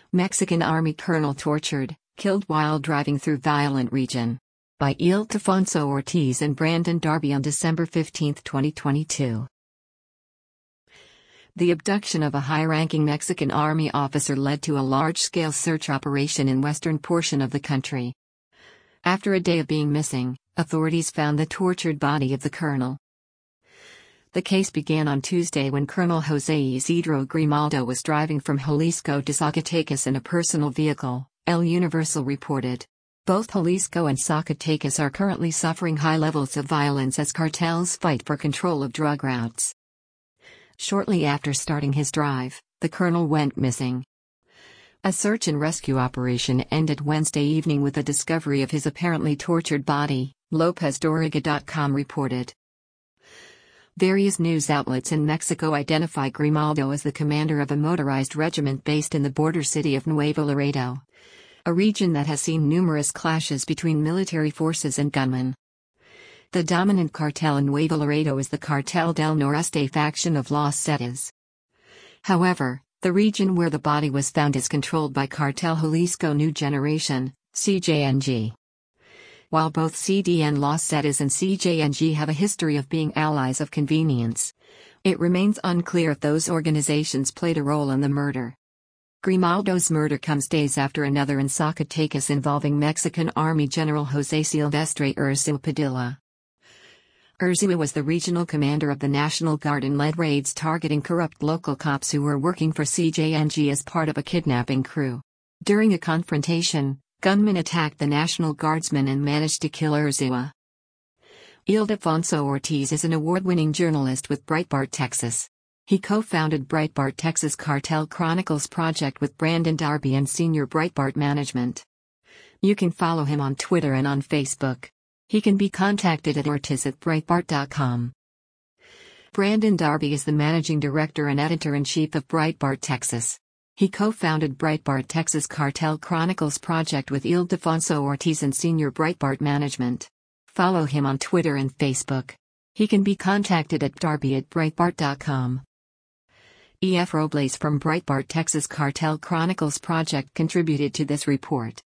Mexican Army Colonel tortured, killed while driving through violent region. By Ildefonso Ortiz and Brandon Darby on December 15, 2022. The abduction of a high-ranking Mexican Army officer led to a large-scale search operation in western portion of the country. After a day of being missing, authorities found the tortured body of the colonel. The case began on Tuesday when Colonel Jose Isidro Grimaldo was driving from Jalisco to Zacatecas in a personal vehicle, El Universal reported. Both Jalisco and Zacatecas are currently suffering high levels of violence as cartels fight for control of drug routes. Shortly after starting his drive, the colonel went missing. A search and rescue operation ended Wednesday evening with the discovery of his apparently tortured body, LopezDoriga.com reported. Various news outlets in Mexico identify Grimaldo as the commander of a motorized regiment based in the border city of Nuevo Laredo, a region that has seen numerous clashes between military forces and gunmen. The dominant cartel in Nuevo Laredo is the Cartel del Noreste faction of Los Zetas. However, the region where the body was found is controlled by Cartel Jalisco New Generation, CJNG. While both CDN Los Zetas and CJNG have a history of being allies of convenience, it remains unclear if those organizations played a role in the murder. Grimaldo's murder comes days after another in Zacatecas involving Mexican Army General José Silvestre Urzúa Padilla. Urzúa was the regional commander of the National Guard and led raids targeting corrupt local cops who were working for CJNG as part of a kidnapping crew. During a confrontation, gunmen attacked the National Guardsmen and managed to kill Urzúa. Ildefonso Ortiz is an award-winning journalist with Breitbart Texas. He co-founded Breitbart Texas Cartel Chronicles project with Brandon Darby and senior Breitbart management. You can follow him on Twitter and on Facebook. He can be contacted at ortiz@breitbart.com. Brandon Darby is the managing director and editor-in-chief of Breitbart Texas. He co-founded Breitbart Texas Cartel Chronicles project with Ildefonso Ortiz and senior Breitbart management. Follow him on Twitter and Facebook. He can be contacted at darby@breitbart.com. E.F. Robles from Breitbart Texas Cartel Chronicles project contributed to this report.